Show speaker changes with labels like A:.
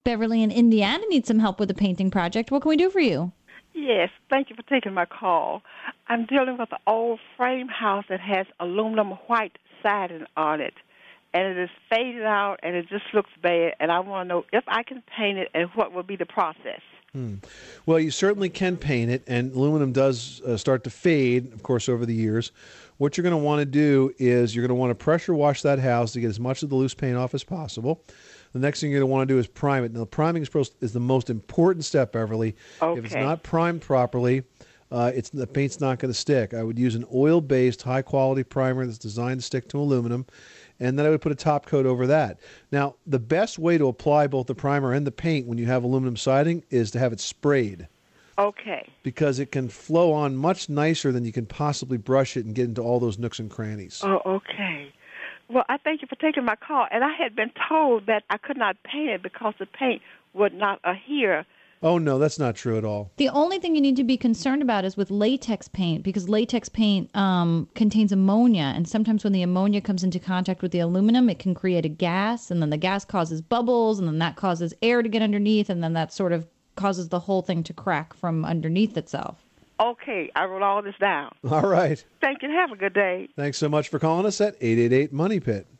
A: Beverly in Indiana needs some help with a painting project. What can we do for you?
B: Yes, thank you for taking my call. I'm dealing with an old frame house that has aluminum white siding on it, and it is faded out, and it just looks bad, and I want to know if I can paint it and what will be the process.
C: Well, you certainly can paint it, and aluminum does start to fade, of course, over the years. What you're going to want to do is you're going to want to pressure wash that house to get as much of the loose paint off as possible. The next thing you're going to want to do is prime it. Now, the priming is the most important step, Beverly.
B: Okay.
C: If it's not primed properly, the paint's not going to stick. I would use an oil-based, high-quality primer that's designed to stick to aluminum, and then I would put a top coat over that. Now, the best way to apply both the primer and the paint when you have aluminum siding is to have it sprayed.
B: Okay.
C: Because it can flow on much nicer than you can possibly brush it and get into all those nooks and crannies.
B: Oh, okay. Well, I thank you for taking my call. And I had been told that I could not paint it because the paint would not adhere.
C: Oh, no, that's not true at all.
A: The only thing you need to be concerned about is with latex paint, because latex paint contains ammonia, and sometimes when the ammonia comes into contact with the aluminum, it can create a gas, and then the gas causes bubbles, and then that causes air to get underneath, and then that sort of causes the whole thing to crack from underneath itself.
B: Okay, I wrote all this down.
C: All right.
B: Thank you. Have a good day.
C: Thanks so much for calling us at 888-MONEY-PIT.